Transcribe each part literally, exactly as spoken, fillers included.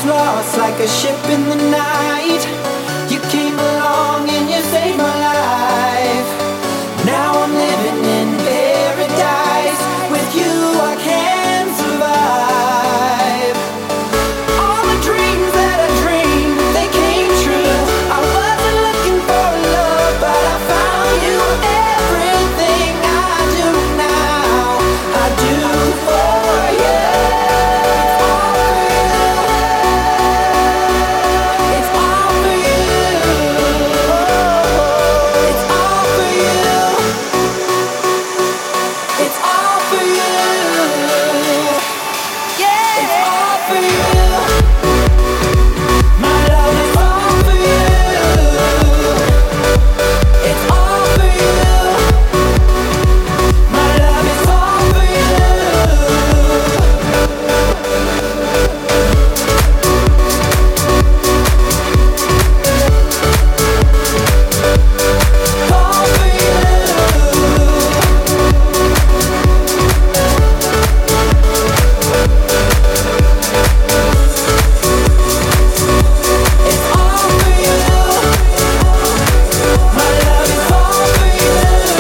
was lost like a ship in the night. You came along and you saved my life. Now I'm living in paradise. With you I can survive. All the dreams that I dreamed, they came true. I wasn't looking for love, but I found you. Everything I do now, I do for you. It's all for you. It's all for you. It's all for you. Yeah. It's all for you. My love is all for you. It's all for you. My love is all for you. All for It's all for you. My love is all for you.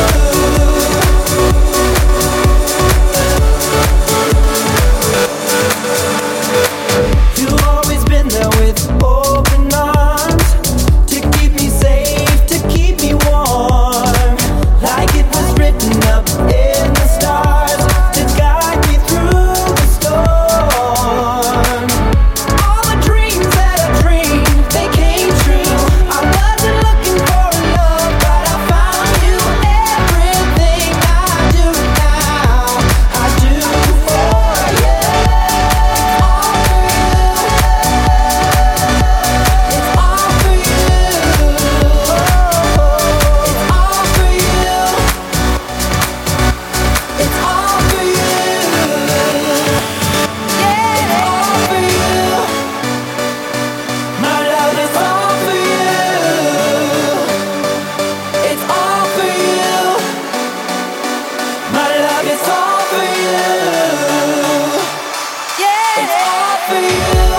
You've always been there with open arms to keep me safe, to keep me warm, like it was written up in the stars to guide me through the storm. All the dreams that I dreamed, they came true. I wasn't looking for love, but I found you. Everything I do now, I do for you. It's all for you. It's all for you. It's all for you. Yeah. It's all for you. My love is all for you. It's all for you. My love is all for you. Yeah. It's all for you.